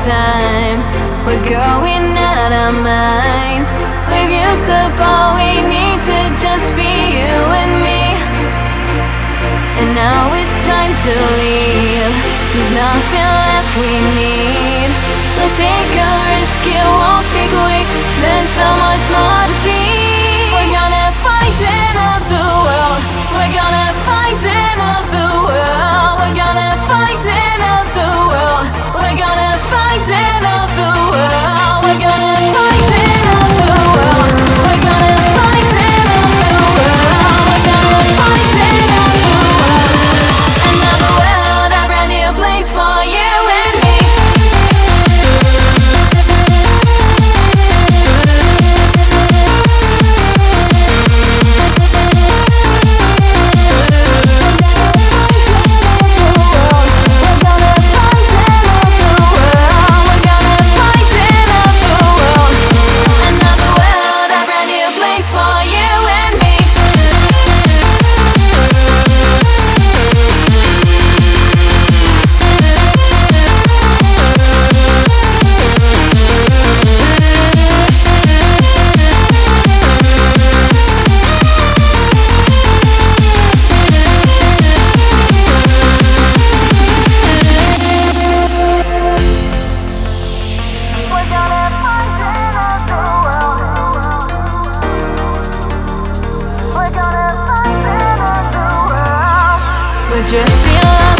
time. We're going out our minds. We've used up all we need to just be you and me. And now it's time to leave. There's nothing left we need. Let's take a risk, it won't be quick. There's so much more to see. We're gonna find another world. We're gonna find another world. We're gonna find another world. We're gonna find another world. We're gonna find another world. We're gonna find another world. We're gonna find another world. Another world, a brand new place for you and me. We're drifting along